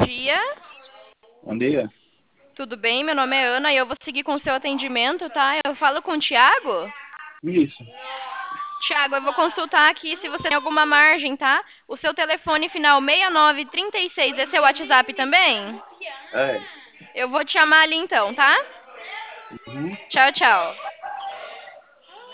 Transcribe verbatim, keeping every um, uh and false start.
dia. Bom dia. Tudo bem? Meu nome é Ana e eu vou seguir com o seu atendimento, tá? Eu falo com o Thiago? Isso. Thiago, eu vou consultar aqui se você tem alguma margem, tá? O seu telefone final seis nove três seis é seu WhatsApp também? É. Eu vou te chamar ali então, tá? Uhum. Tchau, tchau.